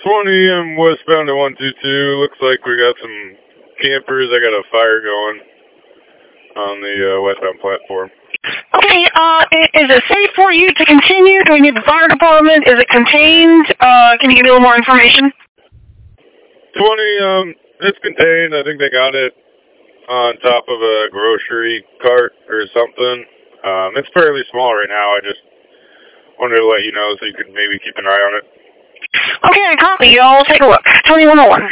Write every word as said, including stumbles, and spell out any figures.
twenty, I'm westbound to one two two. Looks like we got some campers. I got a fire going on the uh, westbound platform. Okay, uh, is it safe for you to continue? Do we need the fire department? Is it contained? Uh, can you give me a little more information? twenty, um, it's contained. I think they got it on top of a grocery cart or something. Um, it's fairly small right now. I just wanted to let you know so you could maybe keep an eye on it. Okay, I copy. I'll take a look. twenty-one oh one.